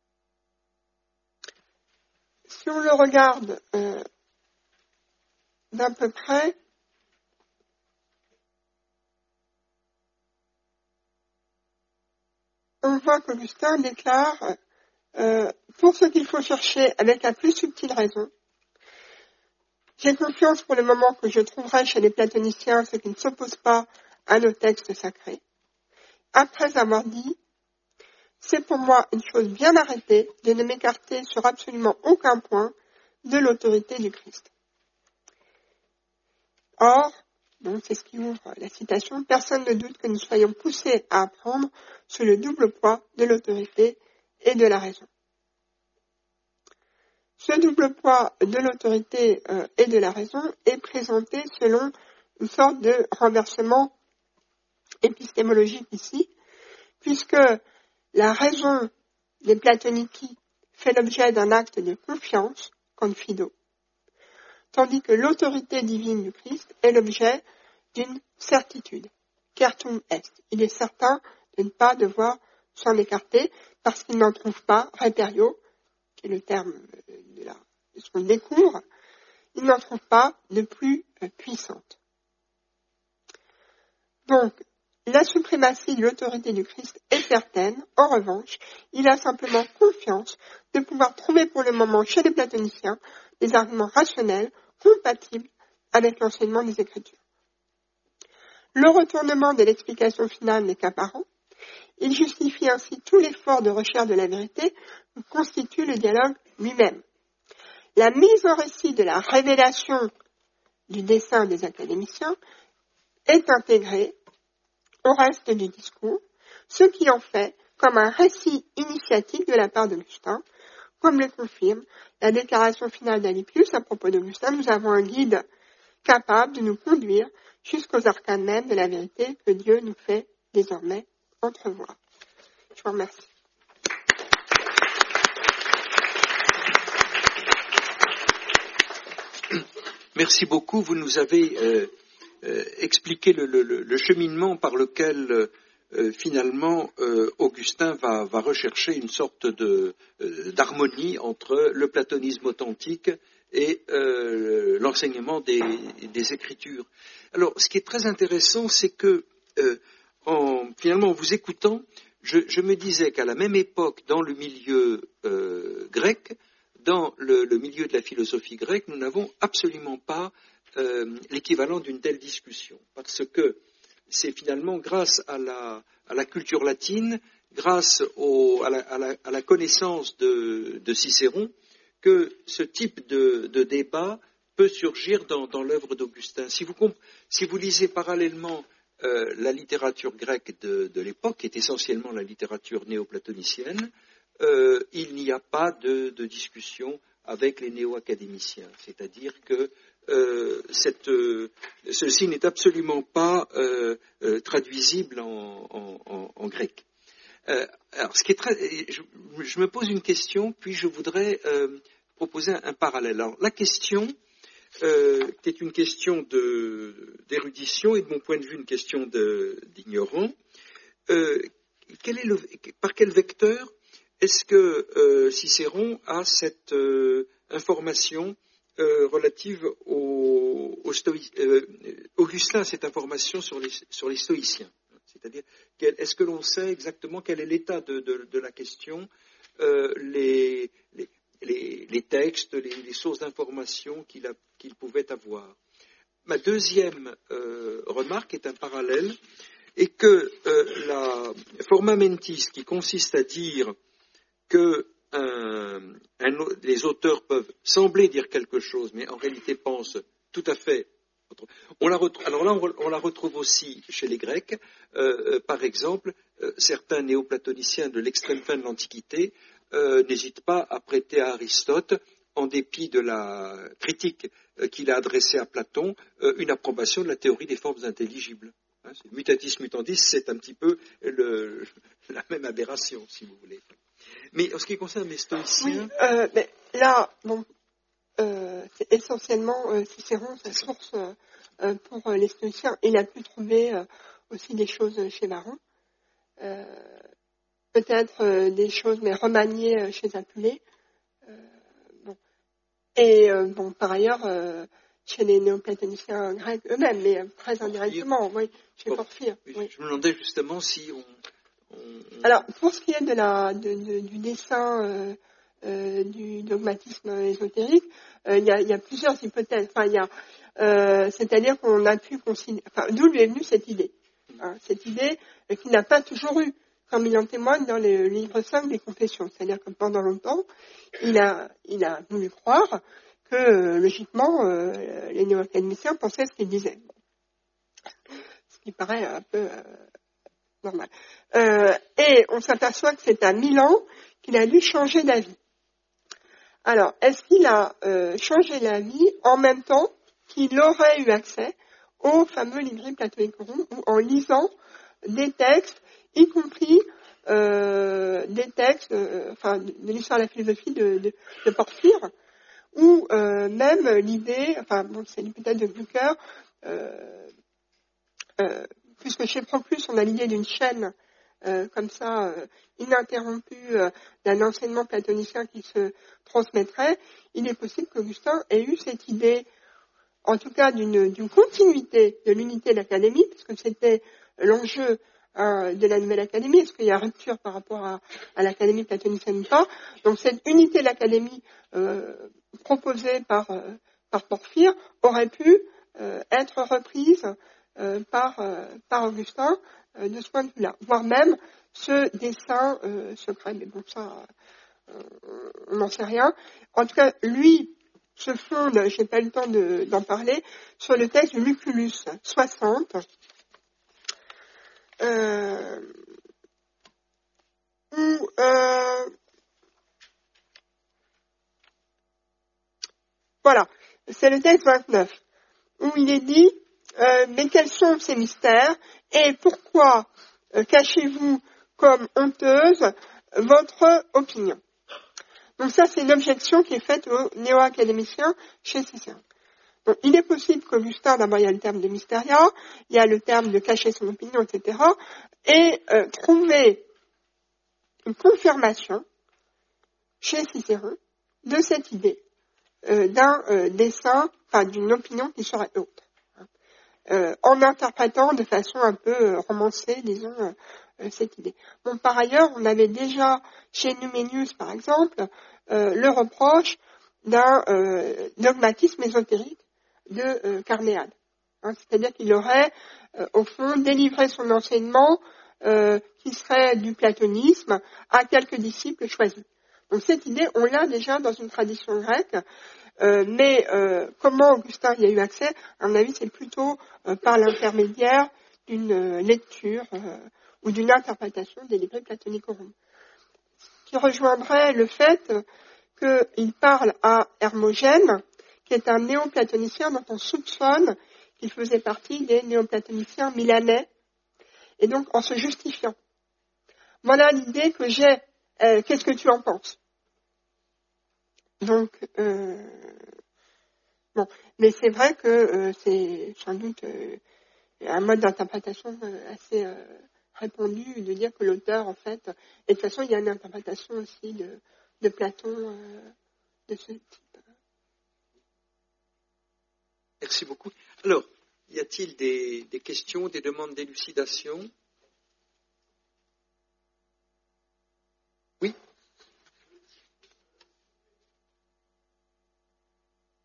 Si on le regarde euh, d'à peu près on voit qu'Augustin déclare euh, pour ce qu'il faut chercher avec la plus subtile raison, j'ai confiance pour le moment que je trouverai chez les platoniciens ce qui ne s'oppose pas à nos textes sacrés. Après avoir dit, c'est pour moi une chose bien arrêtée de ne m'écarter sur absolument aucun point de l'autorité du Christ. Or, donc c'est ce qui ouvre la citation, personne ne doute que nous soyons poussés à apprendre sous le double poids de l'autorité et de la raison. Ce double poids de l'autorité euh, et de la raison est présenté selon une sorte de renversement épistémologique ici, puisque la raison des Platonici fait l'objet d'un acte de confiance, confido, tandis que l'autorité divine du Christ est l'objet d'une certitude, certum est. Il est certain de ne pas devoir s'en écarter parce qu'il n'en trouve pas, reperio, qui est le terme de, la, de ce qu'on découvre, il n'en trouve pas de plus euh, puissante. Donc, la suprématie de l'autorité du Christ est certaine. En revanche, il a simplement confiance de pouvoir trouver pour le moment chez les platoniciens des arguments rationnels compatibles avec l'enseignement des Écritures. Le retournement de l'explication finale n'est qu'apparent. Il justifie ainsi tout l'effort de recherche de la vérité que constitue le dialogue lui-même. La mise en récit de la révélation du dessein des académiciens est intégrée au reste du discours, ce qui en fait comme un récit initiatique de la part d'Augustin, comme le confirme la déclaration finale d'Alipius à propos d'Augustin. Nous avons un guide capable de nous conduire jusqu'aux arcanes mêmes de la vérité que Dieu nous fait désormais entrevoir. Je vous remercie. Merci beaucoup. Vous nous avez euh, euh, expliqué le, le, le cheminement par lequel euh, finalement euh, Augustin va, va rechercher une sorte de, euh, d'harmonie entre le platonisme authentique et euh, l'enseignement des, des Écritures. Alors, ce qui est très intéressant, c'est que euh, en, finalement, en vous écoutant, je, je me disais qu'à la même époque, dans le milieu euh, grec, dans le, le milieu de la philosophie grecque, nous n'avons absolument pas euh, l'équivalent d'une telle discussion, parce que c'est finalement grâce à la, à la culture latine, grâce au, à, la, à, la, à la connaissance de, de Cicéron, que ce type de, de débat peut surgir dans, dans l'œuvre d'Augustin. Si vous, si vous lisez parallèlement euh, la littérature grecque de, de l'époque, qui est essentiellement la littérature néoplatonicienne, Euh, il n'y a pas de, de discussion avec les néo-académiciens. C'est-à-dire que euh, cette, euh, ceci n'est absolument pas euh, euh, traduisible en, en, en grec. Euh, alors, ce qui est très, je, je me pose une question, puis je voudrais euh, proposer un, un parallèle. Alors, la question, euh, qui est une question de, d'érudition et de mon point de vue une question de, d'ignorant, euh, quel est le, par quel vecteur est-ce que euh, Cicéron a cette euh, information euh, relative au, au stoï- euh, Augustin a cette information sur les, sur les stoïciens. C'est-à-dire, est-ce que l'on sait exactement quel est l'état de, de, de la question, euh, les, les, les, les textes, les, les sources d'information qu'il, a, qu'il pouvait avoir. Ma deuxième euh, remarque est un parallèle, et que euh, la forma mentis, qui consiste à dire que un, un, les auteurs peuvent sembler dire quelque chose, mais en réalité pensent tout à fait. On la retrouve, alors là, on, on la retrouve aussi chez les Grecs. Euh, par exemple, euh, certains néoplatoniciens de l'extrême fin de l'Antiquité euh, n'hésitent pas à prêter à Aristote, en dépit de la critique euh, qu'il a adressée à Platon, euh, une approbation de la théorie des formes intelligibles. Hein, mutatis mutandis, c'est un petit peu le, la même aberration, si vous voulez. Mais en ce qui concerne les stoïciens... Oui, euh, mais là, bon, euh, c'est essentiellement euh, Cicéron, sa source euh, pour euh, les stoïciens. Il a pu trouver euh, aussi des choses chez Varron, euh, peut-être euh, des choses, mais remaniées euh, chez Apulée. Euh, bon. Et euh, bon, par ailleurs, euh, chez les néoplatoniciens grecs eux-mêmes, mais très Porphyre. indirectement, oui, chez Por- Porphyre. Oui. Je me demandais justement si on... on... Alors, pour ce qui est de la, de, de, du dessin euh, euh, du dogmatisme ésotérique, euh, il, y a, il y a plusieurs hypothèses. Enfin, il y a, euh, c'est-à-dire qu'on a pu considérer... Enfin, d'où lui est venue cette idée. Hein, cette idée euh, qu'il n'a pas toujours eu, comme il en témoigne dans le livre cinq des Confessions. C'est-à-dire que pendant longtemps, il a, il a voulu croire que, euh, logiquement, euh, les néo-académiciens pensaient ce qu'ils disaient. Ce qui paraît un peu euh, normal. Euh, et on s'aperçoit que c'est à Milan qu'il a dû changer d'avis. Alors, est-ce qu'il a euh, changé d'avis en même temps qu'il aurait eu accès au fameux Libri Platonicorum, ou en lisant des textes, y compris euh, des textes, euh, enfin, de, de l'histoire de la philosophie de, de, de Porphyre, ou euh, même l'idée, enfin, bon, c'est l'hypothèse de Blücher, euh, euh, puisque chez Proclus, on a l'idée d'une chaîne euh, comme ça, euh, ininterrompue euh, d'un enseignement platonicien qui se transmettrait, il est possible qu'Augustin ait eu cette idée, en tout cas d'une, d'une continuité de l'unité de l'Académie, puisque c'était l'enjeu euh, de la nouvelle Académie, est-ce qu'il y a rupture par rapport à, à l'Académie platonicienne ou pas. Donc cette unité de l'Académie euh, proposée par, euh, par Porphyre aurait pu euh, être reprise euh, par, euh, par Augustin euh, de ce point de vue-là, voire même ce dessin euh, secret, mais bon ça, euh, on n'en sait rien. En tout cas, lui se fonde, j'ai pas eu le temps de, d'en parler, sur le texte de Lucullus soixante, euh, où euh, voilà, c'est le texte vingt-neuf, où il est dit euh, mais quels sont ces mystères et pourquoi euh, cachez-vous comme honteuse votre opinion. Donc ça, c'est une objection qui est faite aux néo-académiciens chez Cicéron. Donc, il est possible qu'Augustin, d'abord, il y a le terme de mysteria, il y a le terme de cacher son opinion, et cetera, et euh, trouver une confirmation chez Cicéron de cette idée euh, d'un euh, dessin, enfin d'une opinion qui serait autre, hein, euh, en interprétant de façon un peu euh, romancée, disons, euh, euh, cette idée. Bon, par ailleurs, on avait déjà chez Numenius, par exemple, euh, le reproche d'un euh, dogmatisme ésotérique de euh, Carnéade. Hein, c'est-à-dire qu'il aurait, euh, au fond, délivré son enseignement euh, qui serait du platonisme à quelques disciples choisis. Donc cette idée, on l'a déjà dans une tradition grecque, euh, mais euh, comment Augustin y a eu accès, à mon avis, c'est plutôt euh, par l'intermédiaire d'une euh, lecture euh, ou d'une interprétation des Libri Platonicorum, qui rejoindrait le fait qu'il parle à Hermogène, qui est un néoplatonicien dont on soupçonne qu'il faisait partie des néoplatoniciens milanais, et donc en se justifiant. Voilà l'idée que j'ai. Euh, qu'est-ce que tu en penses? Donc, euh, bon, mais c'est vrai que euh, c'est sans doute euh, un mode d'interprétation euh, assez euh, répandu de dire que l'auteur, en fait, et de toute façon, il y a une interprétation aussi de, de Platon euh, de ce type. Merci beaucoup. Alors, y a-t-il des, des questions, des demandes d'élucidation?